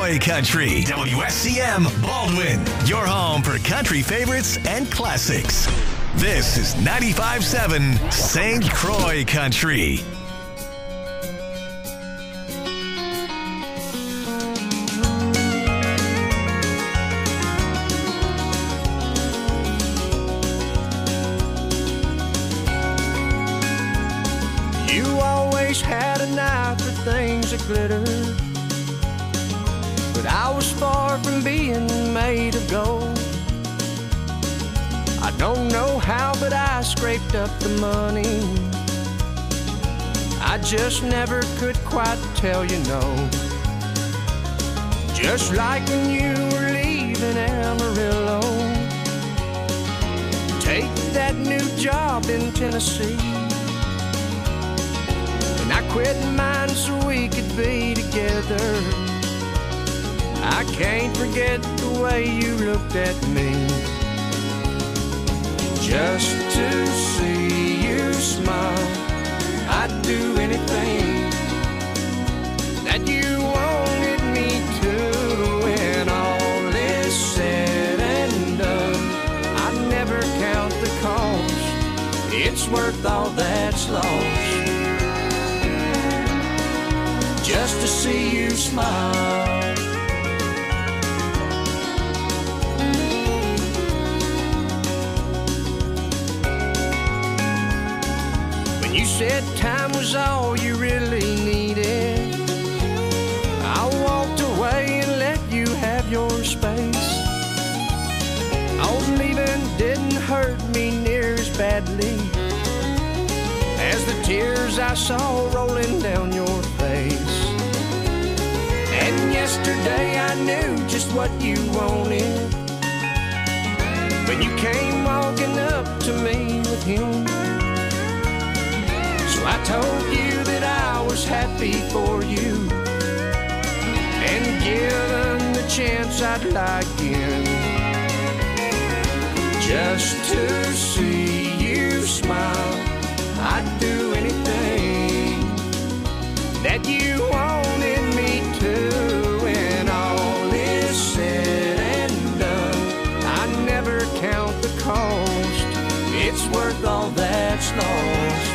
Croy Country. WSCM Baldwin, your home for country favorites and classics. This is 95.7 St. Croy Country. You always had an eye for things that glitter, but I was far from being made of gold. I don't know how, but I scraped up the money. I just never could quite tell you no. Just like when you were leaving Amarillo, take that new job in Tennessee, and I quit mine so we could be together. I can't forget the way you looked at me. Just to see you smile, I'd do anything that you wanted me to. When all is said and done, I never count the cost. It's worth all that's lost, just to see you smile. You said time was all you really needed, I walked away and let you have your space. Oh, leaving didn't hurt me near as badly as the tears I saw rolling down your face. And yesterday I knew just what you wanted when you came walking up to me with him. So I told you that I was happy for you, and given the chance I'd like in, just to see you smile, I'd do anything that you wanted me to. When all is said and done, I never count the cost. It's worth all that's lost,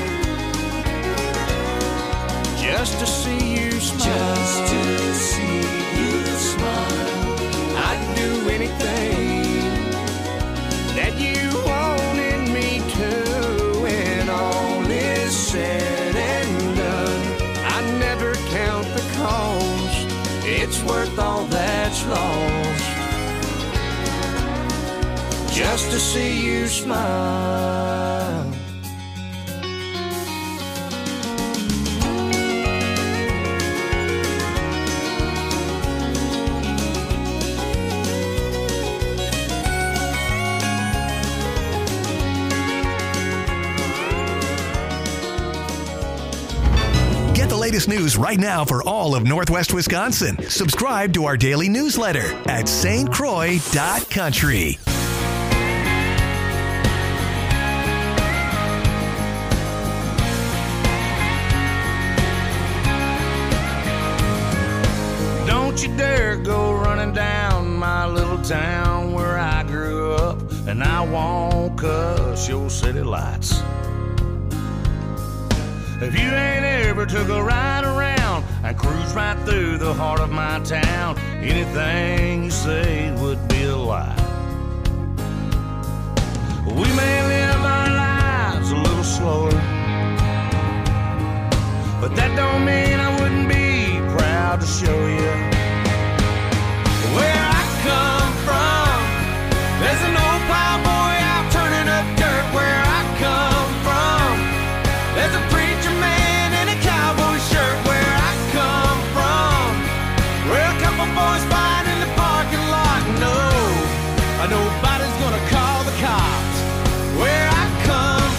just to see you smile. Just to see you smile, I'd do anything that you wanted me to. When all is said and done, I never count the cost. It's worth all that's lost, just to see you smile. Latest news right now for all of Northwest Wisconsin. Subscribe to our daily newsletter at stcroy.country. Don't you dare go running down my little town where I grew up, and I won't cuss your city lights. If you ain't ever took a ride around and cruise right through the heart of my town, anything you say would be a lie. We may live our lives a little slower, but that don't mean I wouldn't be proud to show you where I come from. There's an old plowboy out turning up dirt where I come from. There's a preacher man in a cowboy shirt where I come from. Where a couple boys fight in the parking lot. No, nobody's gonna call the cops where I come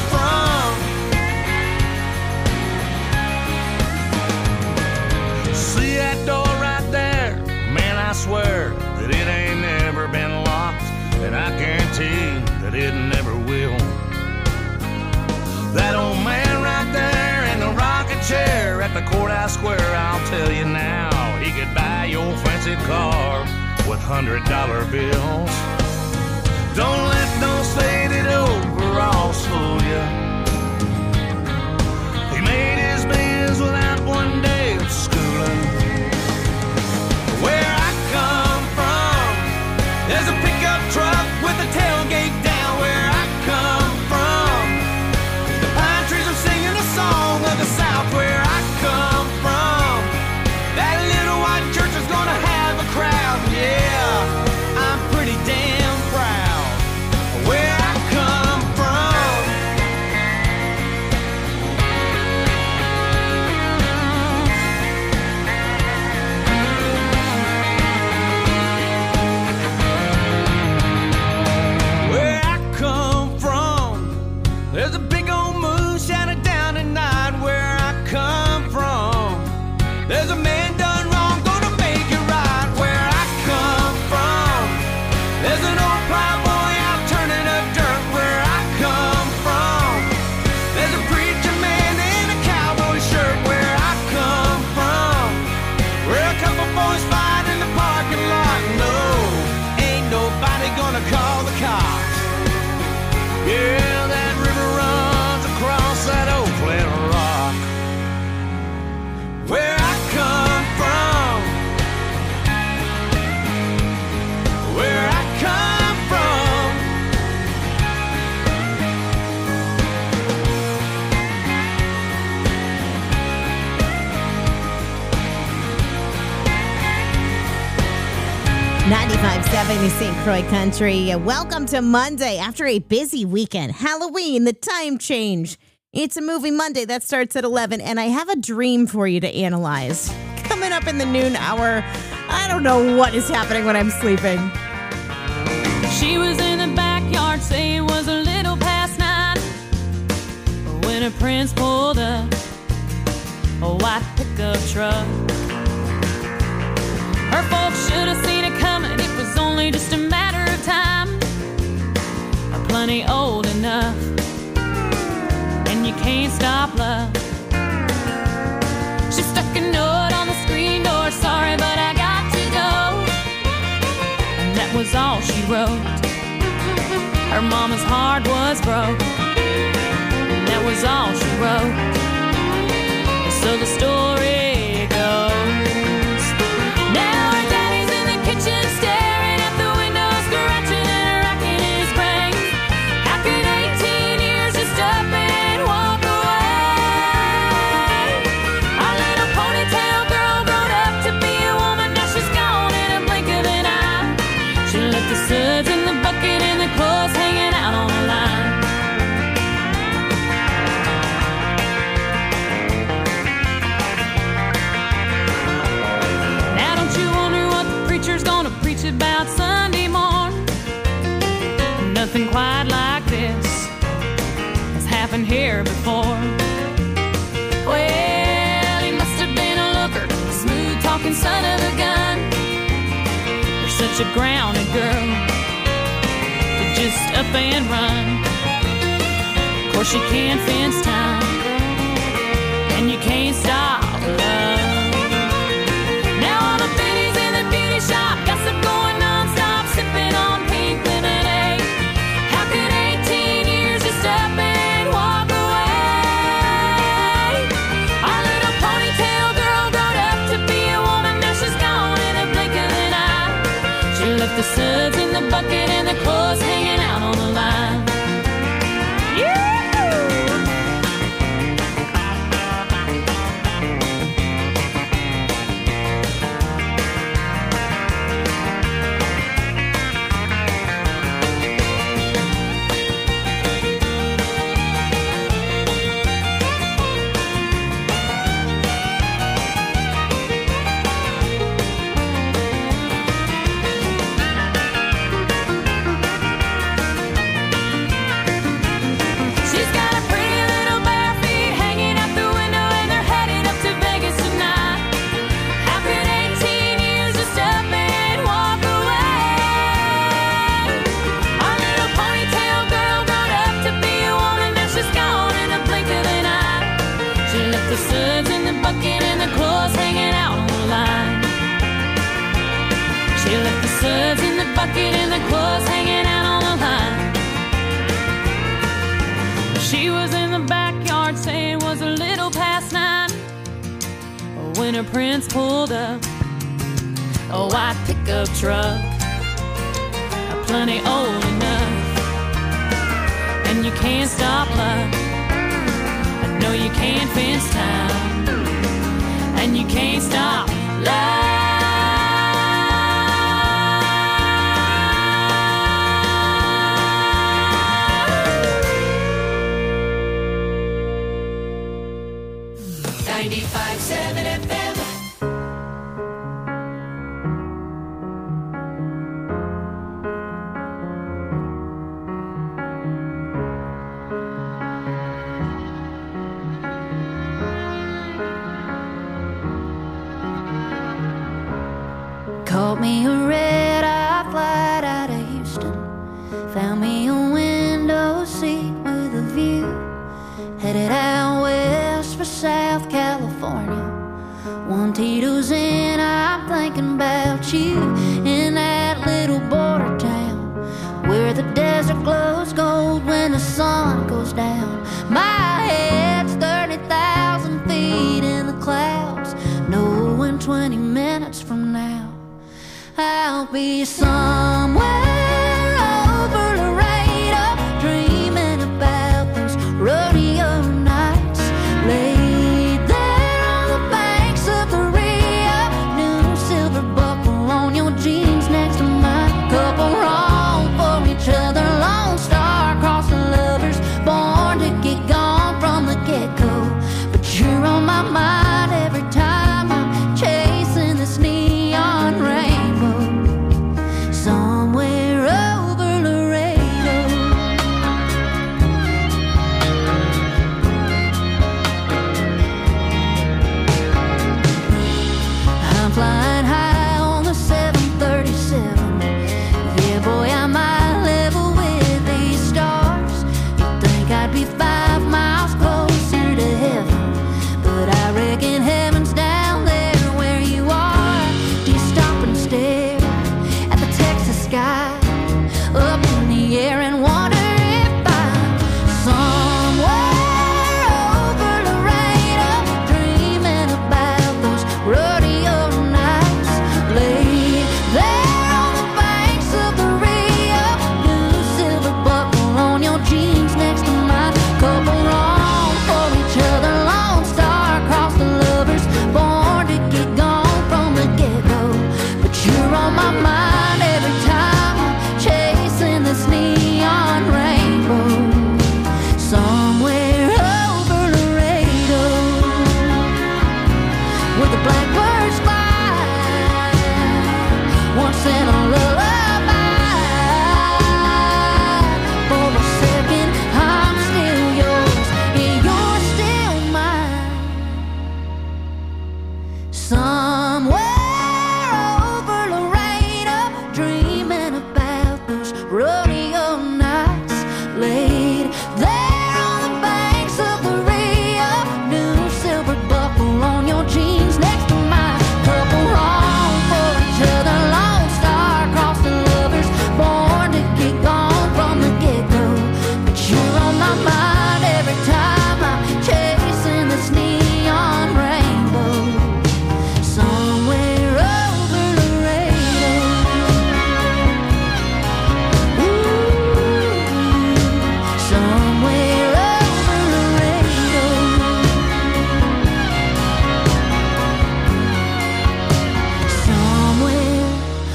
from. See that door right there? Man, I swear that it ain't never been locked, and I guarantee that it never will. That old man right there in the rocking chair at the courthouse square, I'll tell you now, he could buy your old fancy car with $100 bills. Don't let those faded overalls fool ya. He made his bills without one day of schooling. Where I come from, there's a pickup truck with a tailgate down. Where I come from, the pine trees are singing a song of the South. Where I come from, that little white church is gonna have a crowd. Yeah, I'm pretty damn proud of where I come from. Where I come from, there's a big old moon shining down at night. Where I come from, there's a man done wrong, gonna make it right. Where I come from, there's an old plowboy out turning up dirt. Where I come from, there's a preacher man in a cowboy shirt. Where I come from, where a couple boys fight in the parking lot. No, ain't nobody gonna call the cops. Yeah, that river runs across that old flat rock. Where I come from, where I come from. 95.7 is St. Croix Country. Welcome to Monday after a busy weekend. Halloween, the time change. It's a movie Monday that starts at 11, and I have a dream for you to analyze. Coming up in the noon hour, I don't know what is happening when I'm sleeping. She was in the backyard, say it was a little past 9, when her prince pulled up a white pickup truck. Her folks should have seen it coming, it was only just a matter of time. Plenty old enough, and you can't stop love. She stuck a note on the screen door, sorry but I got to go. And that was all she wrote. Her mama's heart was broke, and that was all she wrote. So the story goes. Now her daddy's in the kitchen staring at the window, scratching and racking his brain. How could 18 years just up and walk away? Our little ponytail girl grown up to be a woman, now she's gone in a blink of an eye. She left the suds in the bucket and the clothes hanging out on the line. Now don't you wonder what the preacher's gonna preach about Sunday morn? Nothing quite like this has happened here before. Well, he must have been a looker, a smooth-talking son of a gun. You're such a grounded girl to just up and run. Of course, you can't fence time, and you can't stop love. Now all the biddies in the beauty shop, gossip going non-stop, sipping on pink lemonade. How could 18 years just up and walk away? Our little ponytail girl grown up to be a woman, now she's gone in a blink of an eye. She left the suds in the bucket and the clothes hanging out on the line. Yeah! suds in the bucket and the clothes hanging out on the line. She was in the backyard saying it was a little past 9 when her prince pulled up. A white pickup truck, plenty old enough. And you can't stop love, no you can't fence time, and you can't stop love. 95.7 FM. Caught me a red-eye flight out of Houston. Found me a window seat with a view. Headed out west for South California. One Tito's in, I'm thinking about you. In that little border town where the desert glows gold when the sun goes down. My head's 30,000 feet in the clouds, knowing 20 minutes from now I'll be somewhere over Laredo, dreaming about those rodeo nights. Laid there on the banks of the Rio, new silver buckle on your jeans next to mine. Couple wrong for each other, lone star across the lovers, born to get gone from the get-go. But you're on my mind every time I'm chasing this neon rainbow. Somewhere over Laredo. I'm flying high on the 737. Yeah, boy, I might level with these stars. You'd think I'd be 5 miles closer to heaven, but I reckon heaven's down there where you are. Do you stop and stare at the Texas sky up in the air and wonder if I'm somewhere over Laredo, dreaming about those rodeo nights. Laid there on the banks of the Rio, new silver buckle on your jeans next to mine. Couple wrong for each other, lone star across the lovers, born to get gone from the get-go. But you're on my mind every time I'm chasing this neon rainbow. Somewhere over Laredo, where the blackbirds fly, once in a lullaby. For a second I'm still yours, and you're still mine. Somewhere over Laredo, dreaming about those rodeo nights. Laid there on the banks of the Rio, new silver buckle on your jeans next to mine. Couple wrong for each other, lone star across the lovers, born to get gone from the get-go. But you're on my mind every time I'm chasing this neon rainbow. Somewhere over Laredo. Ooh, somewhere over Laredo. Somewhere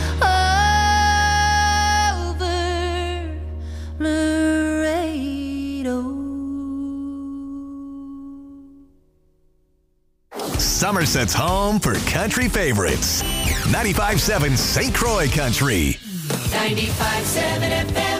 over Laredo. Somerset's home for country favorites. 95.7 St. Croix Country. 95.7 FM.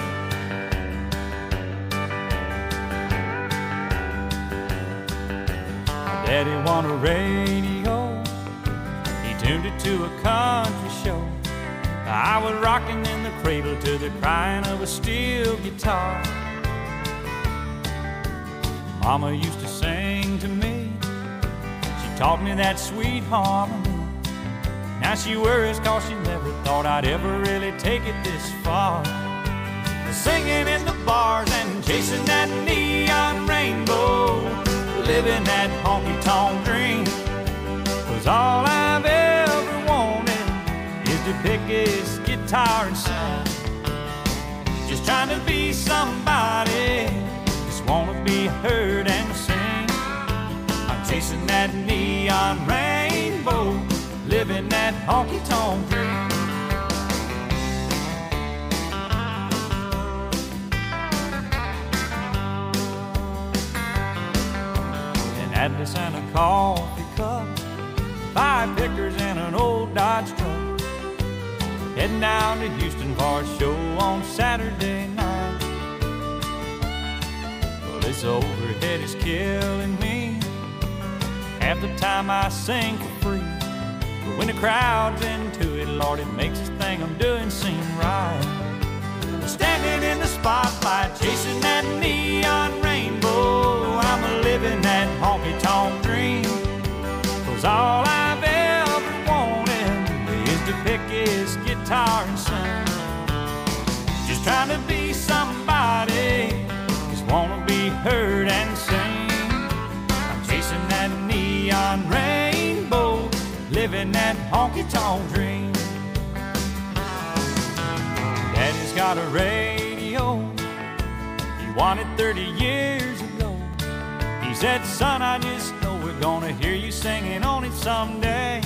Daddy won a radio. He tuned it to a country show. I was rocking in the cradle to the crying of a steel guitar. Mama used to sing to me. She taught me that sweet harmony. Now she worries cause she never thought I'd ever really take it this far. Singing in the bars and chasing that neon rainbow, living that honky-tonk dream. 'Cause all I've ever wanted is to pick his guitar and sing. Just trying to be somebody, just wanna be heard and sing. I'm chasing that neon rainbow, living that honky-tonk dream. Atlas and a coffee cup, 5 pickers and an old Dodge truck, heading down to Houston for a show on Saturday night. Well, this overhead is killing me. Half the time I sing for free, but when the crowd's into it, Lord, it makes this thing I'm doing seem right. Standing in the spotlight, chasing that neon rainbow, I'm a living that honky-tonk dream. 'Cause all I've ever wanted is to pick his guitar and sing. Just trying to be somebody, just wanna be heard and sing. I'm chasing that neon rainbow, living that honky-tonk dream. Daddy's got a radio, he won it 30 years ago. He said, son, I just know we're gonna hear you singing on it someday.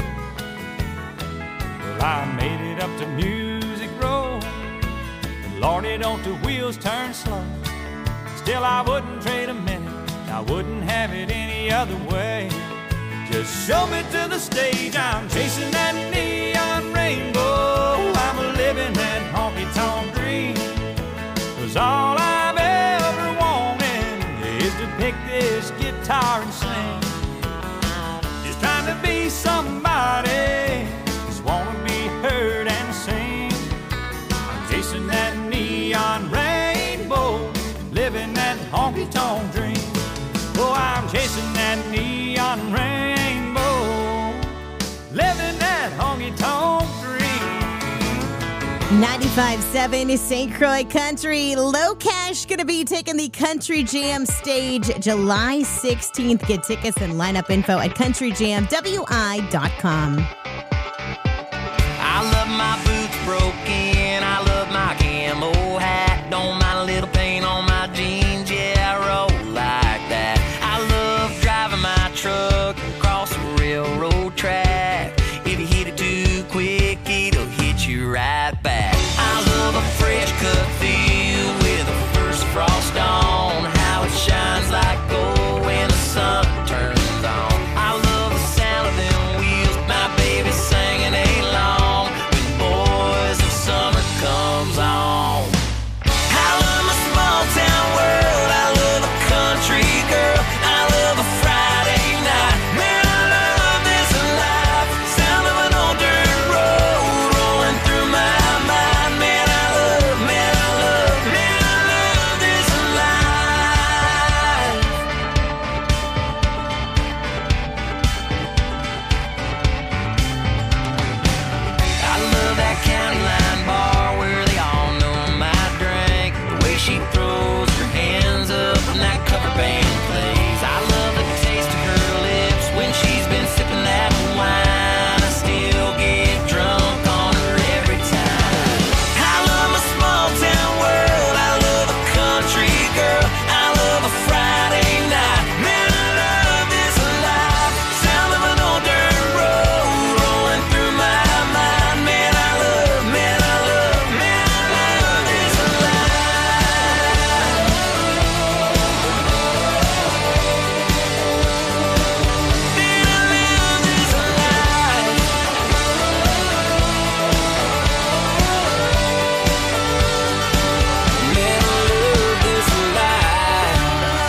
Well, I made it up to Music Row, and Lordy, don't the wheels turn slow. Still, I wouldn't trade a minute, I wouldn't have it any other way. Just show me to the stage, I'm chasing that neon rainbow, I'm a living that honky-tonk dream. 'Cause all I've ever wanted is to pick this guitar and sing. Just trying to be somebody, just wanna be heard and sing. I'm chasing that neon rainbow, living that honky-tonk dream. Oh, I'm chasing that neon rainbow, living that honky-tonk dream. 95.7 is St. Croix Country. Low Cash going to be taking the Country Jam stage July 16th. Get tickets and lineup info at countryjamwi.com. I love my boots broken, I love my camo hat. Don't mind a little paint on my jeans, yeah, I roll like that. I love driving my truck across the railroad track. If you hit it too quick, it'll hit you right back. I love a fresh cut field with the first frost on, how it shines like gold when the sun turns on. I love the sound of them wheels, my baby singing along when the boys of summer comes on. I love my small town world, I love a country girl, I love a Friday night. Man, I love this life, sound of an old dirt road rolling through my mind. Man, I love this life. I love that county line bar where they all know my drink. The way she throws her hands up when that cover band plays. I love the taste of her lips when she's been sipping that wine. I still get drunk on her every time. I love my small town world, I love a country girl, I love a Friday night. Man, I love this life, sound of an old dirt road rolling through my mind. Man, I love this life. Man, I love this life. Man, I love this life.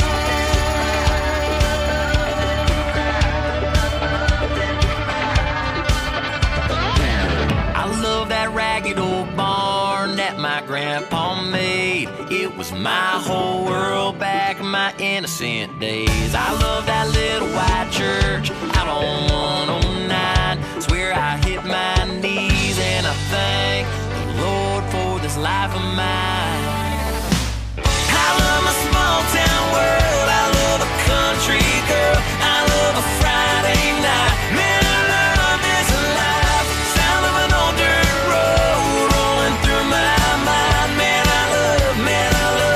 I love that ragged old barn that my grandpa made. It was my whole world back in my innocent days. I love that little white church out on 109. Swear where I hit my knees and I thank the Lord for this life of mine. I love my small town world, I love a country girl, I love a Friday night. Man, I love this life, sound of an old dirt road rolling through my mind. Man, I love this life.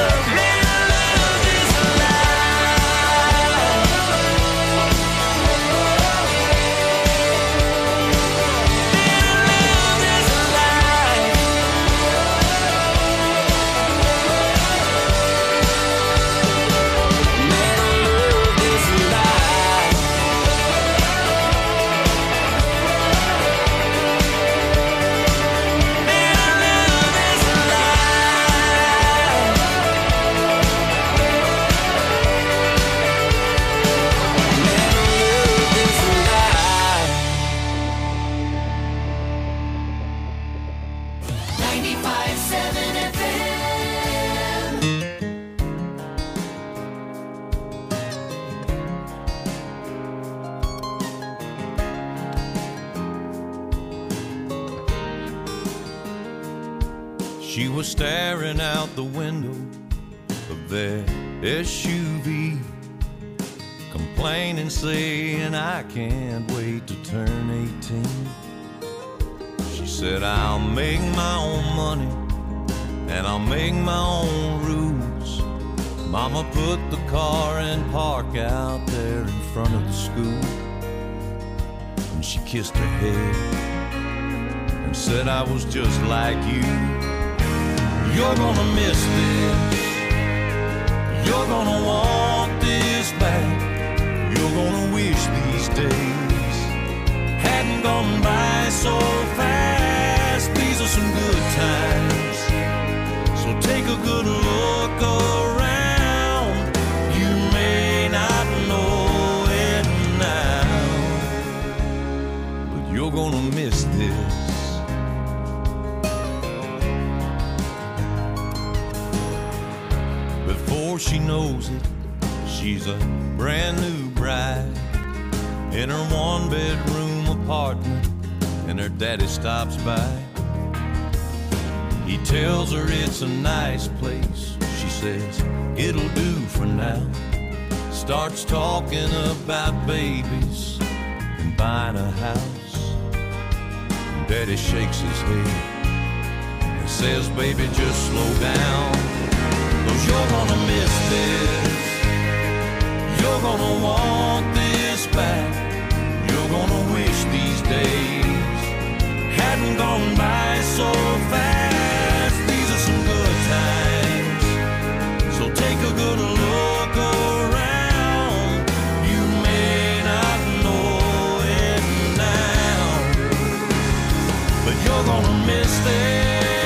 She was staring out the window of their SUV, complaining, saying, I can't wait to turn 18. She said, I'll make my own money and I'll make my own rules. Mama put the car in park out there in front of the school, and she kissed her head and said, I was just like you. You're gonna miss this, you're gonna want this back, you're gonna wish these days hadn't gone by so fast. These are some good times, so take a good look around. You may not know it now, but you're gonna miss this. Before she knows it, she's a brand new bride in her one-bedroom apartment, and her daddy stops by. He tells her it's a nice place. She says, it'll do for now. Starts talking about babies and buying a house. And Daddy shakes his head and says, baby, just slow down, 'cause you're gonna miss this. You're gonna want this back. You're gonna wish these days hadn't gone by so fast. These are some good times, so take a good look around. You may not know it now, but you're gonna miss this.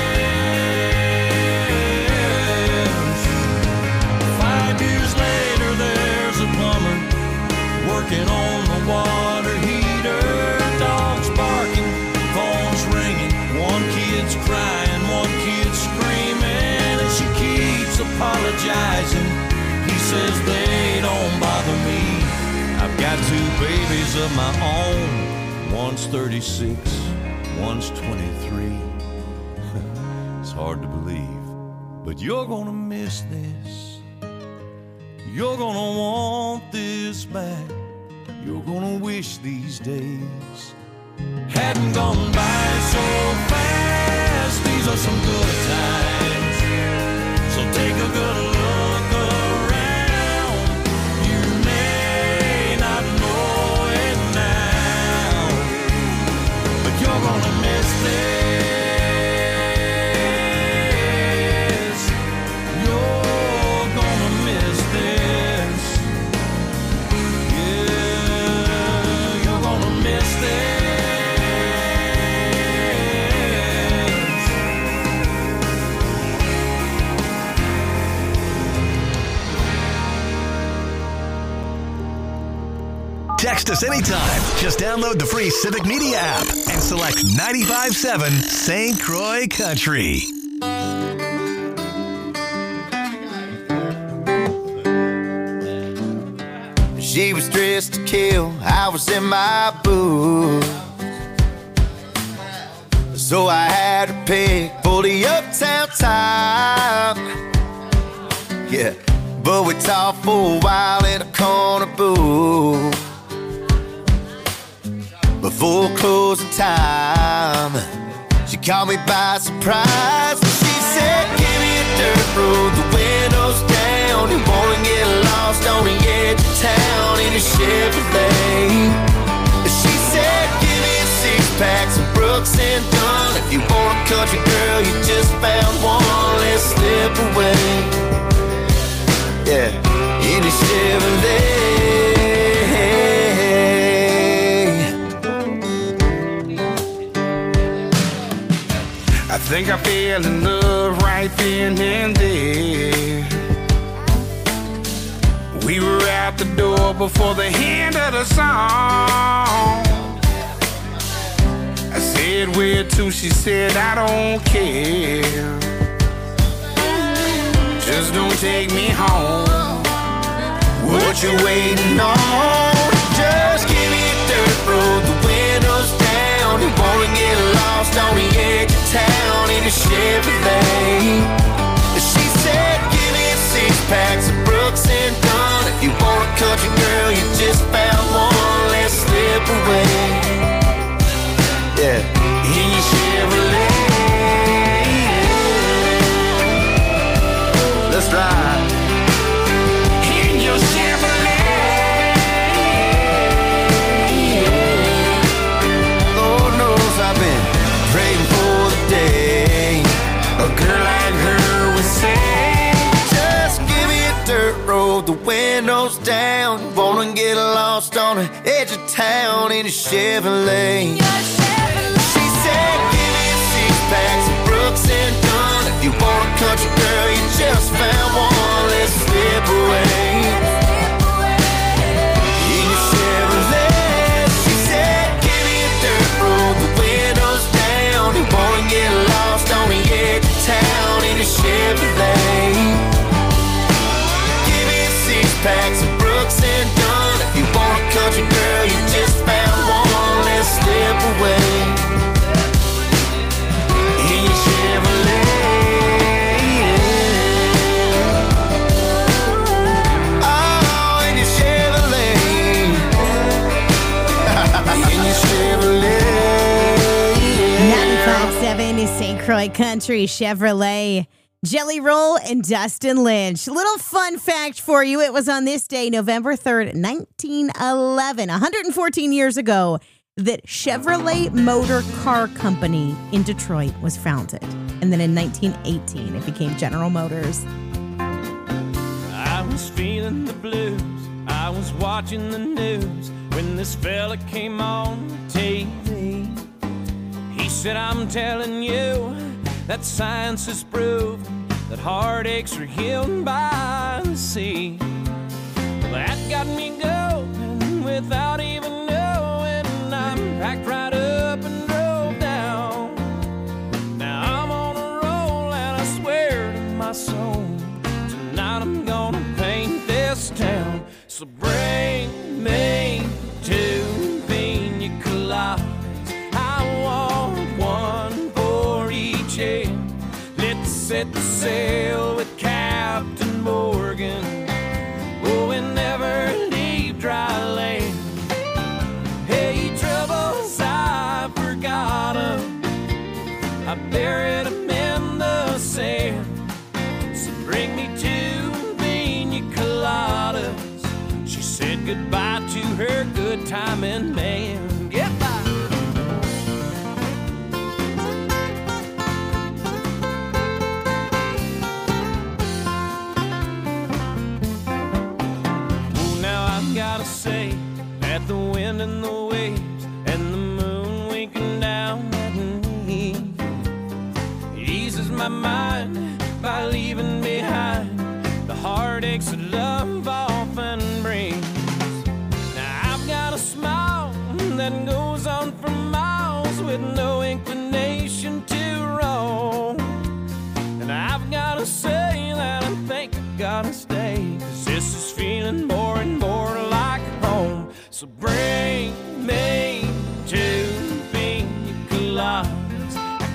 5 years later, there's a plumber working on the water heater. Dogs barking, phones ringing, one kid's crying, one kid's screaming, and she keeps apologizing. He says, they don't bother me. I've got 2 babies of my own. One's 36, one's 23. It's hard to believe, but you're gonna miss this. You're gonna want this back. You're gonna wish these days hadn't gone by so fast. These are some good times, so take a good look around. You may not know it now, but you're gonna miss this. You're gonna miss this. Yeah, you're gonna miss this. Text us anytime. Just download the free Civic Media app and select 95.7 St. Croix Country. She was dressed to kill, I was in my booth. So I had to pick for the uptown time. Yeah, but we talked for a while in a corner booth before closing time. She caught me by surprise. She said, give me a dirt road, the windows down. You wanna get lost on the edge of town in a Chevrolet. She said, give me a six-pack, some Brooks and Dunn. If you want a country girl, you just found one. Let's slip away. Yeah, in a Chevrolet. I think I fell in love right then and there. We were out the door before the end of the song. I said, where to? She said, I don't care. Just don't take me home. What you waiting on? Just give me a dirt road, the windows down. You wanna get lost on the edge of town in a Chevrolet. She said, give me a six-pack, some Brooks and Dunn. If you want a country girl, you just found one. Let's slip away. Yeah, in your Chevrolet. Let's ride. In your Chevrolet. Lord knows I've been praying for the day a girl like her would say, just give me a dirt road, the windows down. Wanna get lost on the edge of town in a Chevrolet. She said, give me a six-pack, some Brooks and Dunn. If you want a country girl, you just found one. Let's slip away. In your Chevrolet. She said, give me a dirt road, the windows down. You wanna get lost on the edge of town in a Chevrolet. Give me a six-pack, some Brooks and Dunn. If you want a country girl, you just found one. Let's slip away. In your Chevrolet. Oh, in your Chevrolet. In your Chevrolet. 95.7 is St. Croix Country Chevrolet. Jelly Roll and Dustin Lynch. Little fun fact for you. It was on this day, November 3rd, 1911, 114 years ago, that Chevrolet Motor Car Company in Detroit was founded. And then in 1918, it became General Motors. I was feeling the blues. I was watching the news when this fella came on TV. He said, I'm telling you that science has proven that heartaches are healed by the sea. Well, that got me going without even knowing. I'm packed right up and drove down. Now I'm on a roll and I swear to my soul, tonight I'm gonna paint this town. So bring me two pina coladas. I want one for each head. Let's set the sail with Captain Morgan. Oh, and never leave dry land. Hey, troubles, I forgot 'em. I buried 'em in the sand. So bring me two pina coladas. She said goodbye to her good timing man. Goodbye. Gotta say that the wind and the waves and the moon winking down at me eases my mind by leaving behind the heartaches that love often brings. Now I've got a smile that goes on for miles with no inclination to roam. And I've gotta say that I think I gotta stay, 'cause this is feeling more and more like home. So bring me two pina coladas. I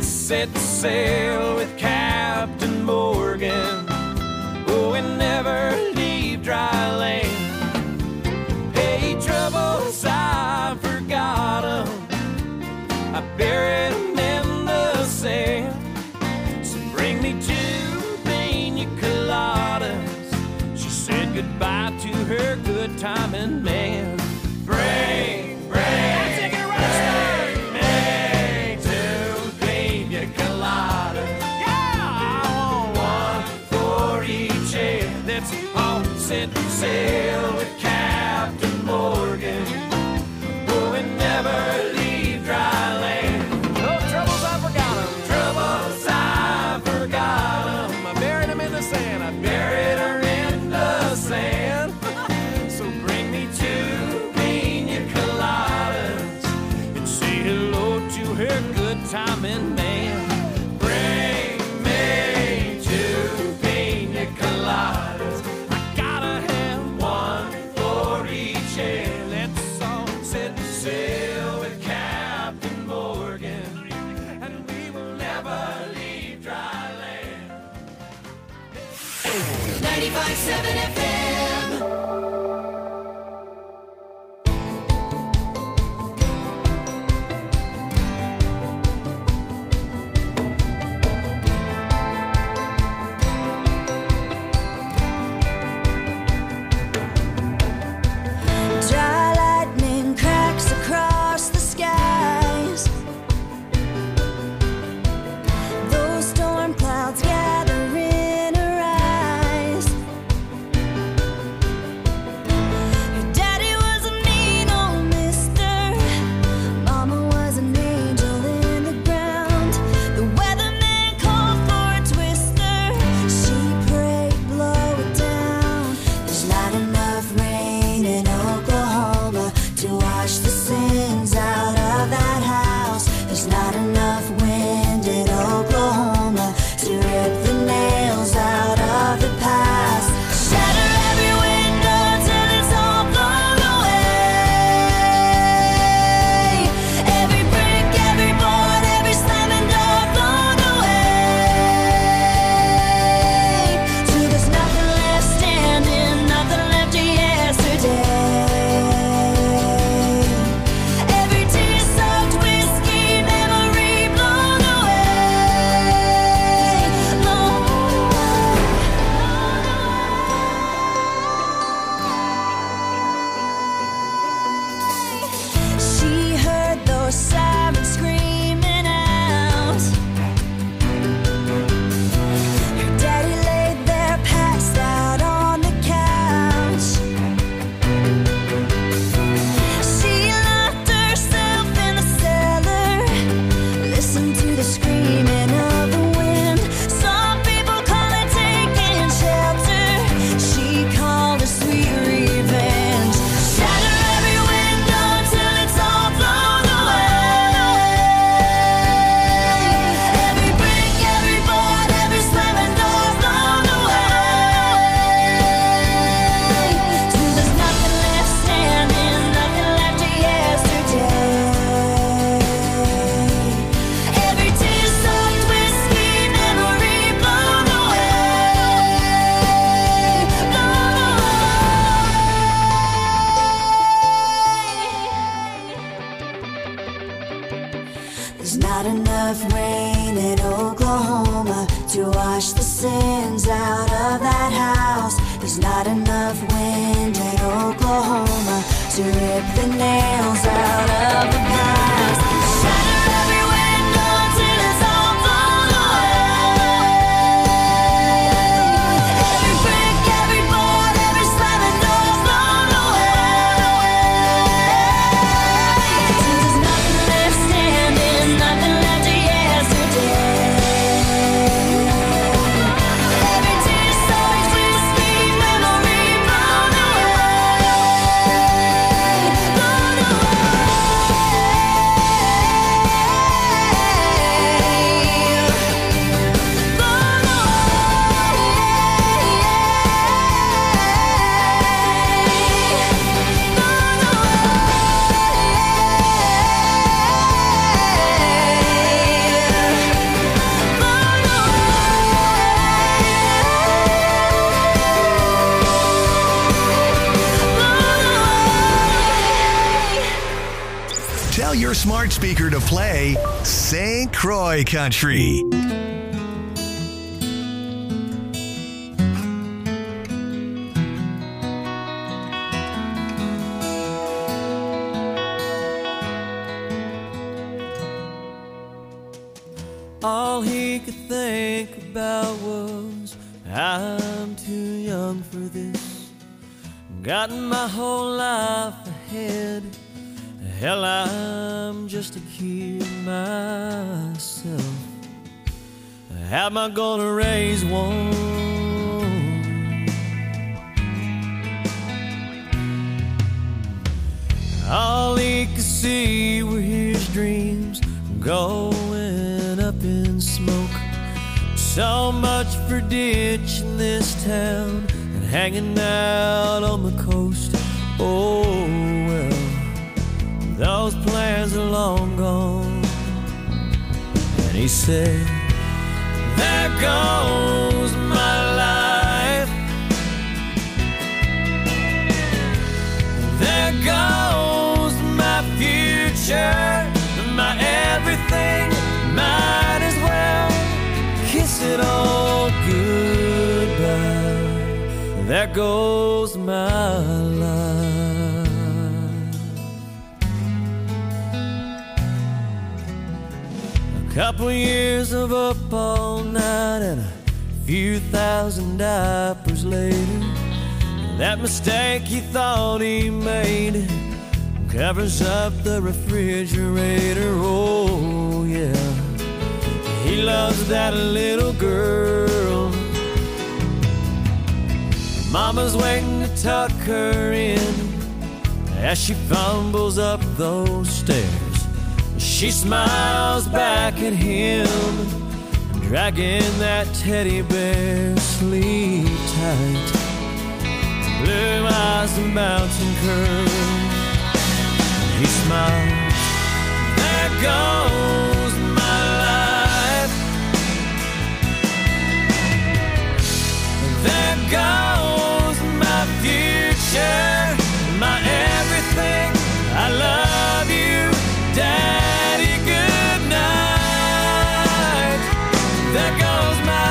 set sail with Captain Morgan. Oh, and never leave dry land. Hey, troubles, I forgot 'em. I buried 'em in the sand. So bring me 2 pina coladas. She said goodbye to her good timing man. Bring me 2 pina coladas. Yeah, I want 1 for each head. That's all set sail with Captain Morgan. Oh, and never leave dry land. No troubles, I forgot 'em. Troubles, I forgot 'em. I buried 'em in the sand. I buried her in the sand. So bring me 2 pina coladas and say hello to her good timing man. Bring me 2 pina coladas. I gotta have 1 for each head. Let's all set sail with Captain Morgan, and we will never leave dry land. 95.7 FM. Dry lightning cracks across the skies. Those storm clouds gather in her eyes. Your daddy was a mean old mister. Mama was an angel in the ground. The weatherman called for a twister. She prayed, blow it down. There's not enough rain in Oklahoma to wash the sins out of that house. There's not enough wind in Oklahoma to rip the nails out of the past. Shatter every window till it's all blown away. Every brick, every board, every slamming door blown away. Till there's nothing left standing, nothing left of yesterday. Every tear-soaked whiskey memory blown away, blown away. She heard those sirens screaming out. Her daddy laid there passed out on the couch. She locked herself in the cellar, listened to the screaming of the wind. Some people call it taking shelter. She called it sweet revenge. Shatter every window till it's all blown away. Every brick, every board, every slamming door blown away. Till there's nothing left standing, nothing left of yesterday. Every tear-soaked whiskey memory blown away, blown away. There's not enough rain in Oklahoma to wash the sins out of that house. There's not enough wind in Oklahoma to rip the nails out of the past. Shatter every window till it's all blown away. Every brick, every board, every slamming door blown away. Till there's nothing left standing, nothing left of yesterday. Every tear-soaked whiskey memory blown away, blown away. Tell your smart speaker to play St. Croix Country. All he could think about was, I'm too young for this. Got my whole life ahead. Hell, I'm just a kid myself. How am I gonna raise one? All he could see were his dreams going up in smoke. So much for ditching this town and hanging out on the coast. Oh well, those plans are long gone. And he said, there goes my life. There goes my future, my everything. Might as well kiss it all goodbye. There goes my life. A couple years of up all night and a few thousand diapers later, that mistake he thought he made covers up the refrigerator. Oh yeah, he loves that little girl. Mama's waiting to tuck her in as she fumbles up those stairs. She smiles back at him, dragging that teddy bear. Sleep tight, blue eyes and mountain curls. He smiles, there goes my life. There goes my future, my everything. I love you, Daddy, good night. There goes my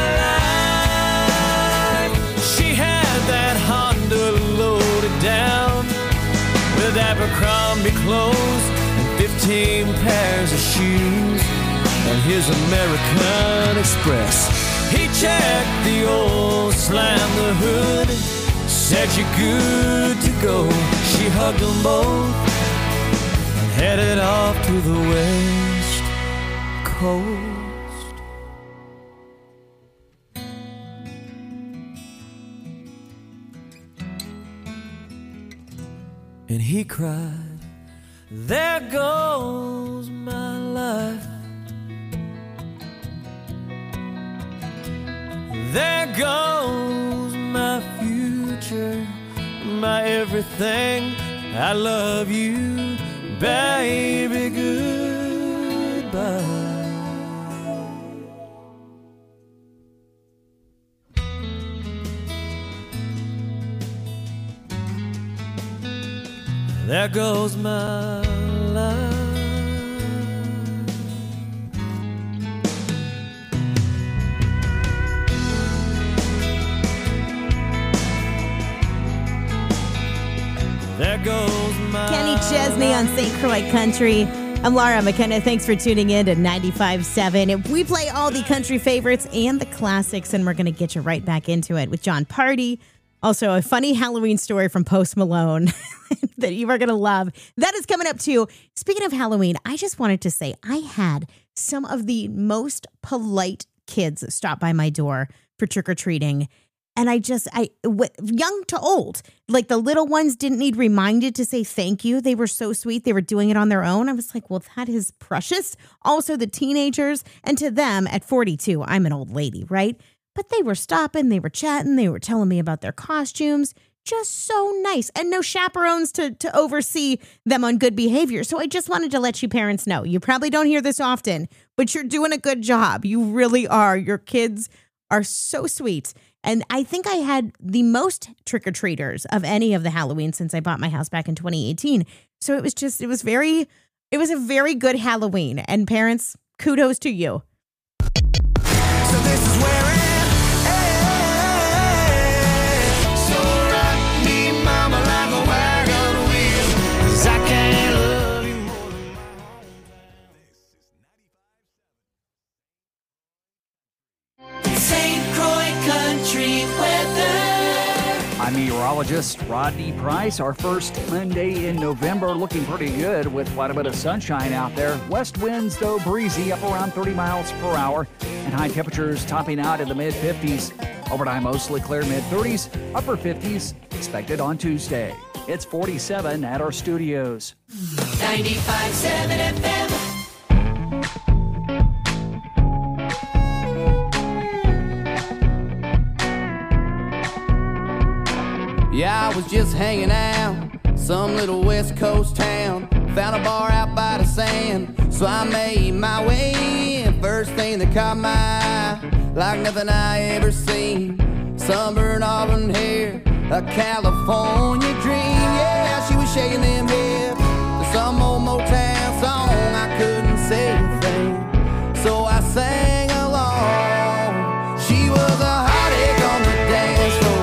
life. She had that Honda loaded down with Abercrombie clothes and 15 pairs of shoes and his American Express. He checked the oil, slammed the hood, said you're good to go. She hugged them both and headed off to the West Coast. And he cried, there goes my life. There goes my future, my everything. I love you, baby, goodbye. There goes my life. There goes my Kenny Chesney on St. Croix Country. I'm Laura McKenna. Thanks for tuning in to 95.7. We play all the country favorites and the classics, and we're going to get you right back into it with John Party. Also, a funny Halloween story from Post Malone that you are going to love. That is coming up too. Speaking of Halloween, I just wanted to say I had some of the most polite kids stop by my door for trick-or-treating. And young to old, like the little ones didn't need reminded to say thank you. They were so sweet. They were doing it on their own. I was like, well, that is precious. Also the teenagers, and to them at 42, I'm an old lady, right? But they were stopping, they were chatting, they were telling me about their costumes. Just so nice. And no chaperones to oversee them on good behavior. So I just wanted to let you parents know. You probably don't hear this often, but you're doing a good job. You really are. Your kids are so sweet. And I think I had the most trick-or-treaters of any of the Halloween since I bought my house back in 2018. So it was It was a very good Halloween, and parents, kudos to you. So this is where it ends. So rock me, mama, like a wagon wheel, 'cause I can't love you more than my own. St. Croix Country Weather. I'm meteorologist Rodney Price. Our first Monday in November looking pretty good with quite a bit of sunshine out there. West winds, though, breezy, up around 30 miles per hour, and high temperatures topping out in the mid-50s. Overnight, mostly clear mid-30s, upper 50s expected on Tuesday. It's 47 at our studios. 95.7 FM. Yeah, I was just hanging out, some little West Coast town. Found a bar out by the sand, so I made my way in. First thing that caught my eye, like nothing I ever seen. Sunburned auburn hair, a California dream. Yeah, she was shaking them hips to some old Motown song. I couldn't say a thing, so I sang along. She was a heartache on the dance floor.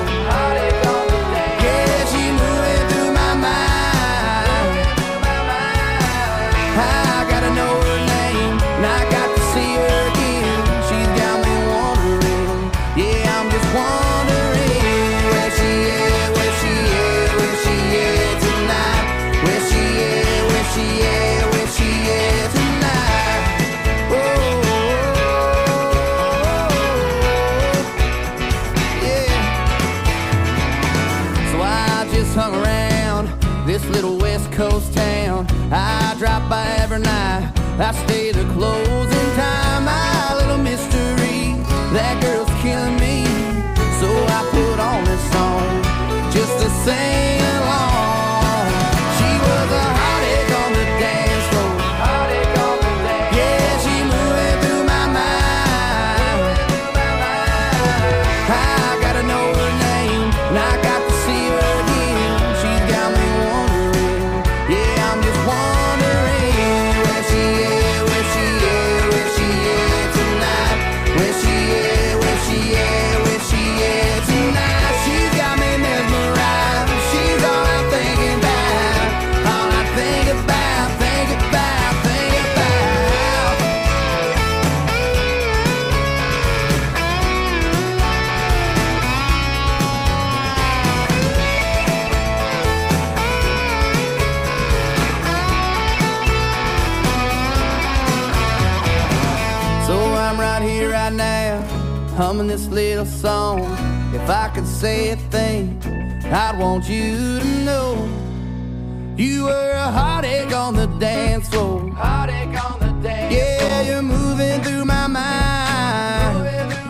Hung around this little West Coast town. I drop by every night, I stay the closing time. My little mystery, that girl's killing me, so I put on this song just to sing along. She was a heartache on the dance floor. Yeah, she moving through my mind. I gotta know her name, and I got to see her again. Humming this little song. If I could say a thing, I'd want you to know you were a heartache on the dance floor. Yeah, you're moving through my mind.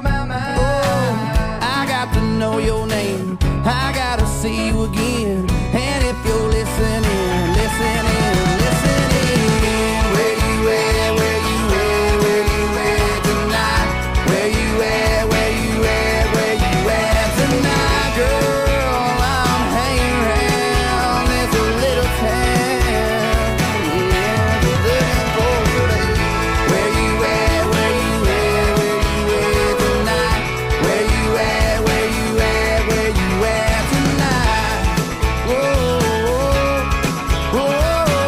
Oh, I got to know your name, I gotta see you again. And if you're listening, where you at, where you at, where you at tonight? Where you at, where you at, where you at tonight? Girl, I'm hanging around this little town. Yeah, looking for you. Where you at, where you at, where you at tonight? Where you at, where you at, where you at tonight? Whoa, whoa, whoa.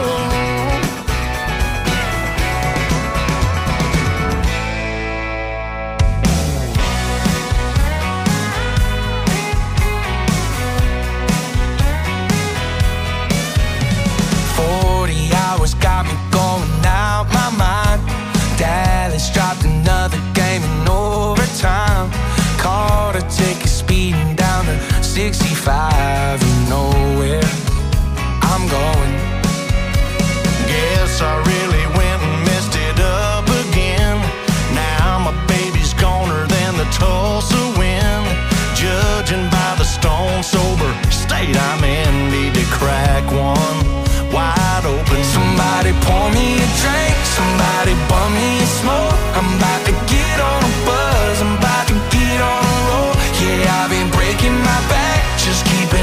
40 hours got me going out my mind. Dallas dropped another game in overtime. Caught a ticket speeding down to 65. You know where I'm going. Guess I really went and messed it up again. Now my baby's goner than the Tulsa wind. Judging by the stone sober state I'm in, need to crack one wide open. Somebody pour me a drink, somebody bum me a smoke. I'm about to get on a buzz, I'm about to get on a roll. Yeah, I've been breaking my back, just keep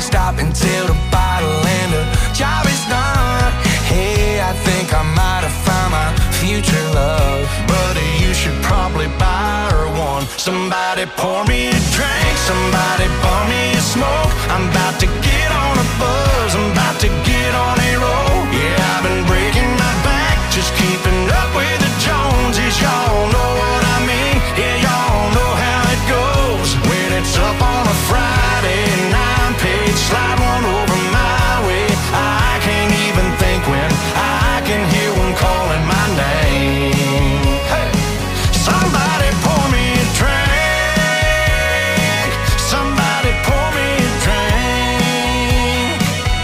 stop until the bottle and the job is done. Hey, I think I might have found my future love. Buddy, you should probably buy her one. Somebody pour me a drink, somebody pour me a smoke. I'm about to get on a buzz, I'm about to get on a roll. Yeah, I've been breaking my back, just keeping up with the Joneses. Y'all know what I mean, yeah, y'all know how it goes. When it's up on a Friday and I'm paid, slide one over my way. I can't even think when I can hear one calling my name. Hey, somebody pour me a drink, somebody pour me a drink.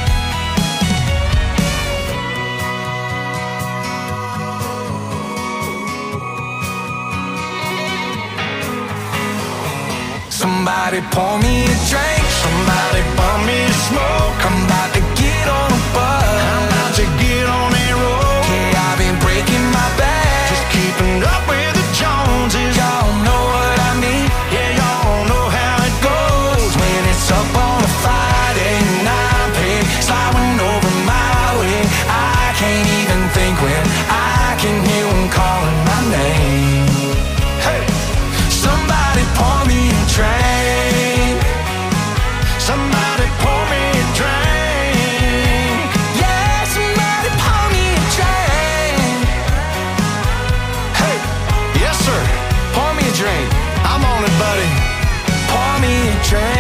Somebody pour me a drink, somebody pour me a smoke. I'm about to get on a bus, I'm about to get on a roll. Yeah, I've been breaking my back, just keeping up with the Joneses. Y'all know what I mean, yeah, y'all know how it goes. When it's up on a Friday and I'm paid, sliding over my way. I can't even think when I can hear them calling my name. Hey, somebody pour me a drink, somebody pour me a drink. Yeah, somebody pour me a drink. Hey, yes sir, pour me a drink. I'm on it, buddy. Pour me a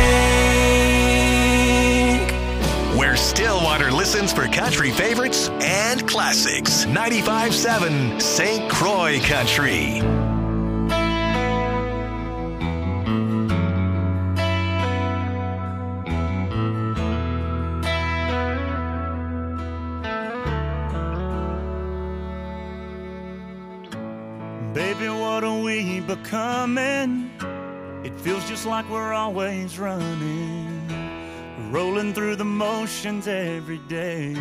drink. Where Stillwater listens for country favorites and classics. 95.7 St. Croix Country. Baby, what are we becoming? It feels just like we're always running, rolling through the motions every day.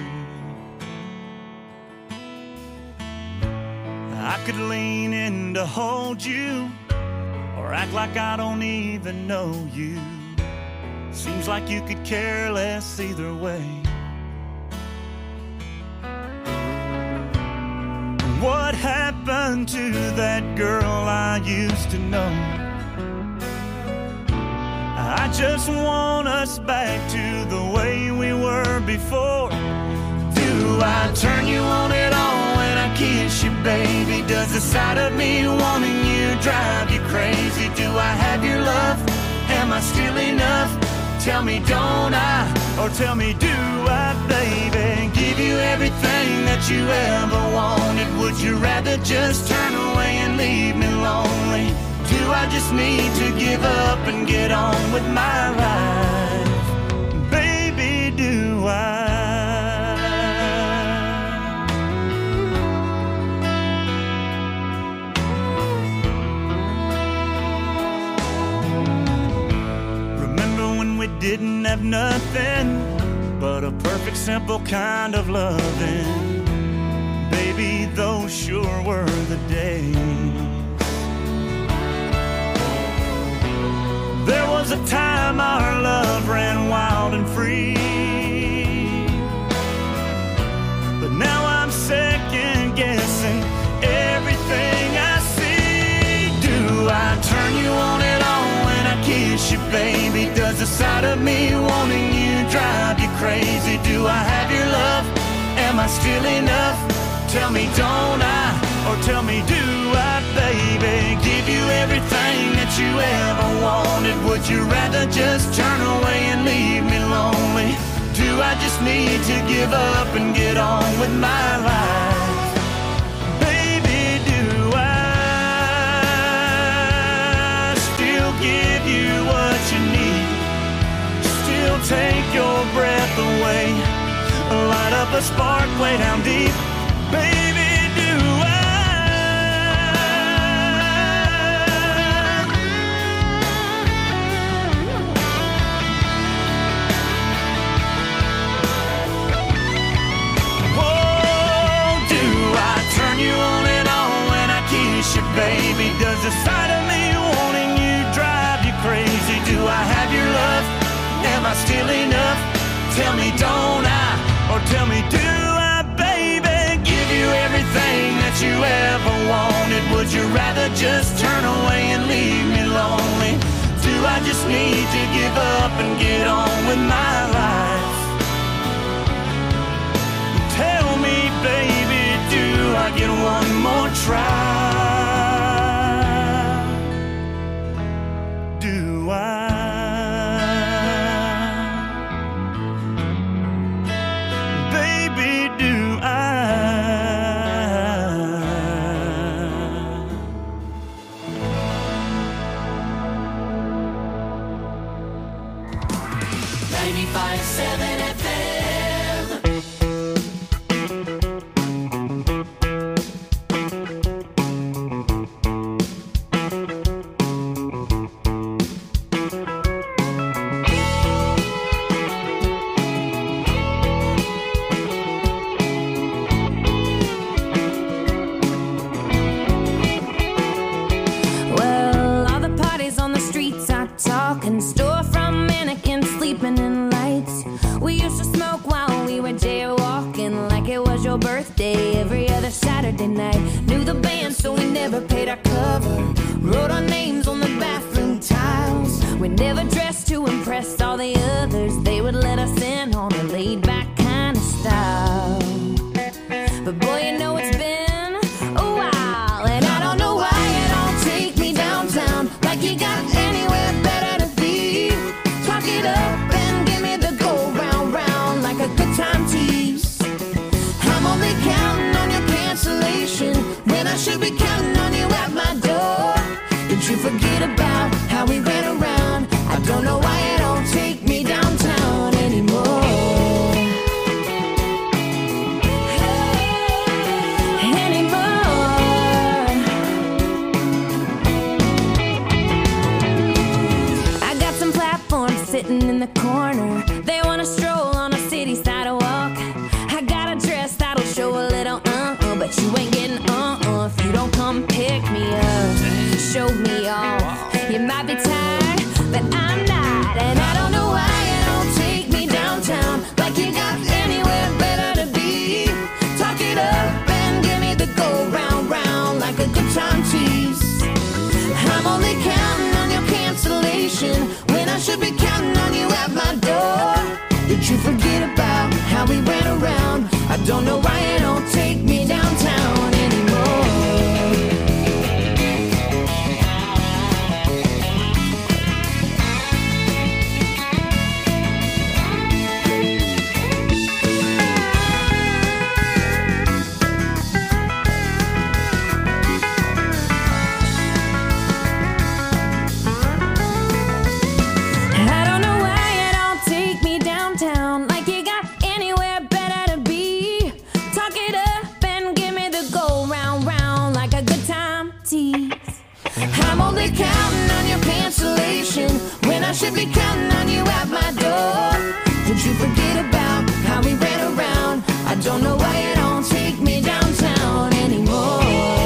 I could lean in to hold you, or act like I don't even know you. Seems like you could care less either way. What happened to that girl I used to know? I just want us back to the way we were before. Do I turn you on at all when I kiss you, baby? Does the sight of me wanting you drive you crazy? Do I have your love? Am I still enough? Tell me, don't I? Or tell me, do I, baby? Give you everything that you ever wanted. Would you rather just turn away and leave me lonely? Do I just need to give up and get on with my life? Baby, do I? Didn't have nothing but a perfect, simple kind of loving. Baby, those sure were the days. There was a time our love ran wild and free, but now I'm second guessing everything I see. Do I turn you on at all when I kiss you, baby? Does the sight of me wanting you drive you crazy? Do I have your love? Am I still enough? Tell me, don't I? Or tell me, do I, baby? Give you everything that you ever wanted. Would you rather just turn away and leave me lonely? Do I just need to give up and get on with my life? Baby, do I still give you what you need? Still take your breath away, light up a spark way down deep. Baby, do I? Oh, do I turn you on and on when I kiss you, baby? Does the sight of me wanting you drive you crazy? Do I have your love? Am I still enough? just need to give up and get on with my life. Tell me, baby, do I get one more try? Do I? Baby, do I? 95.7 FM. Well, all the parties on the streets are talking, storefront mannequins sleeping in lights. We used to smoke while we were jaywalking, like it was your birthday every other Saturday night. Knew the band, so we never paid our cover. Wrote our names on the bathroom tiles. We never dressed to impress all the others. They would let us in on a laid-back kind of style. But boy, you know it's been a while, and I don't know why you don't take me downtown, like you got anywhere better to be. Talk it up and give me the go round, round, like a good time tease. I'm only counting on your cancellation when I should be counting on you at my door. Did you forget about how we ran around? I don't know why you don't take me downtown anymore. Sitting in the corner, they wanna stroll on a city sidewalk. I got a dress that'll show a little but you ain't getting if you don't come pick me up, show me off. You might be tired, but I'm not, and I don't know why you don't take me downtown, like you got anywhere better to be. Talk it up and give me the go round, round, like a good time tease. I'm only counting on your cancellation when I should be counting on you at my door. Did you forget about how we ran around? I don't know why you don't take me downtown anymore. I'm only counting on your cancellation when I should be counting on you at my door. Did you forget about how we ran around? I don't know why you don't take me downtown anymore.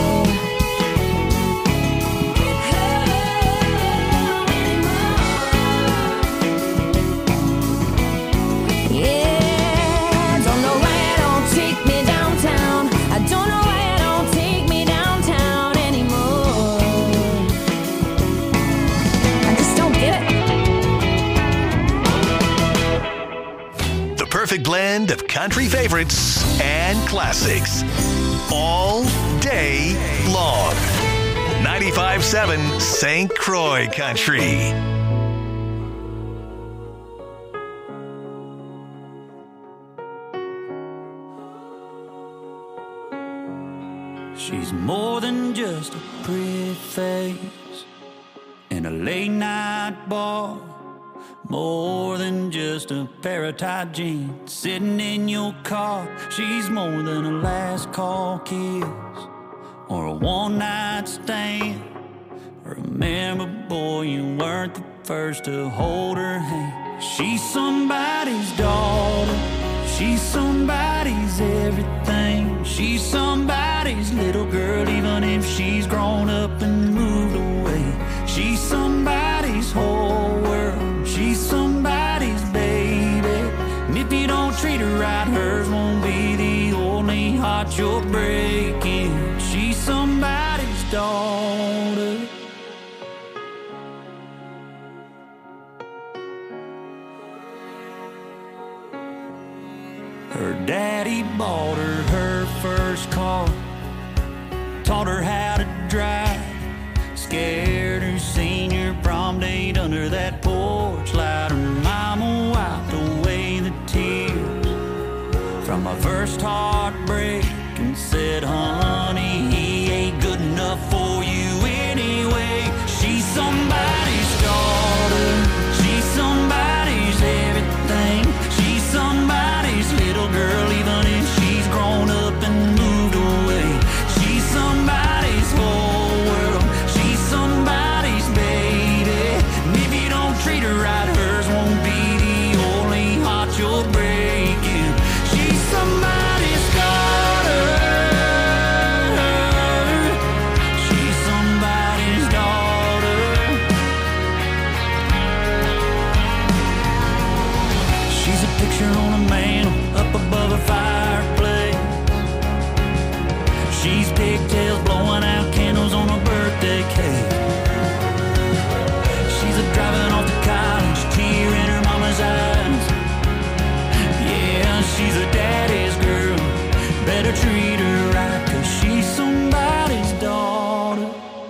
Yeah, don't know why you don't take me downtown. I don't know why you don't take me downtown anymore. I just don't get it. The perfect blend of country favorites and classics. All day long. 95.7 St. Croix Country. She's more than just a pretty face in a late night bar, more than just a pair of tight jeans sitting in your car. She's more than a last call kiss or a one night stand. Remember, boy, you weren't the first to hold her hand. She's somebody's daughter, she's somebody's everything. She's somebody's little girl, even if she's grown up and moved away. She's somebody's whole world, she's somebody's baby. And if you don't treat her right, hers won't be the only heart you're breaking. She's somebody's daughter. bought her first car, taught her how to drive, scared her senior prom date under that porch light. Her mama wiped away the tears from my first heartbreak and said, honey, he ain't good enough for you anyway. She's somebody's daughter, she's somebody's everything, she's somebody's little girl even if she's grown up and moved away. She's somebody's whole world, she's somebody's baby, and if you don't treat her right, hers won't be the only heart you're breaking. She's somebody's daughter, she's somebody's daughter. She's a picture on a mantle up above a fireplace. She's pigtails blowing out candles on a birthday cake. She's a driving off to college, tear in her mama's eyes. Yeah, she's a daddy's girl, better treat her right, 'cause she's somebody's daughter.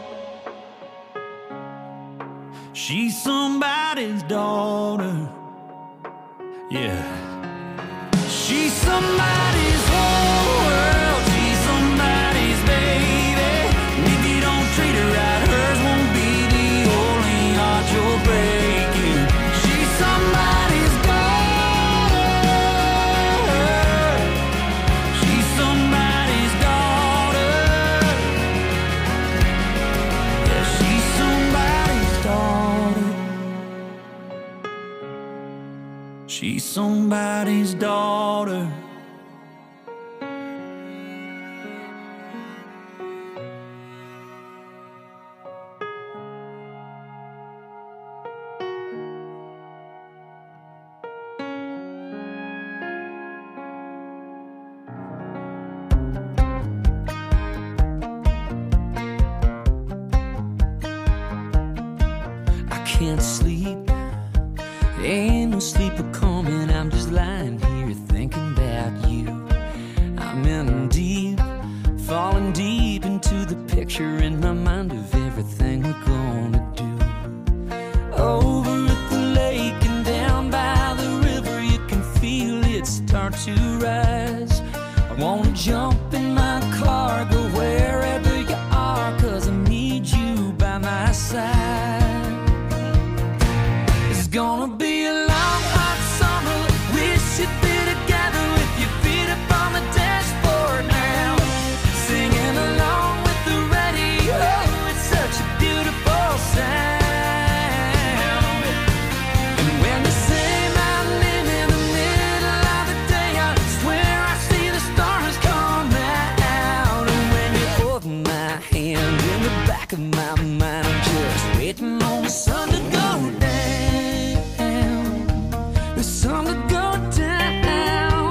She's somebody's daughter. Yeah. She's somebody's whole world, she's somebody's baby, and if you don't treat her right, hers won't be the only heart you're breaking. She's somebody's daughter, she's somebody's daughter. Yeah, she's somebody's daughter. She's somebody's daughter. I can't sleep, ain't no sleeper coming. I'm just lying here thinking about you. I'm in deep, falling deep into the picture in my mind of everything we're gonna do. Over at the lake and down by the river, you can feel it start to rise. I wanna jump in my car, go wherever you are, 'cause I need you by my side. It's gonna be a long, hot summer. We should be together with your feet up on the dashboard now, singing along with the radio. It's such a beautiful sound. And when they say my name in the middle of the day, I swear I see the stars come out. And when you hold my hand in the back of my mind, I'm just waiting on the sun to go down, the sun to go down.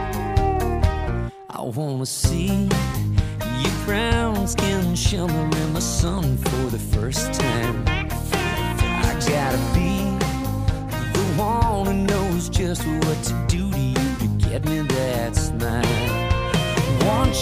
I wanna see your brown skin shimmer in the sun for the first time. I gotta be the one who knows just what to do to you to get me that smile. Want